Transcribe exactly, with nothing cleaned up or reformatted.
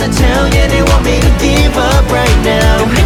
the town, yeah, they want me to give up right now.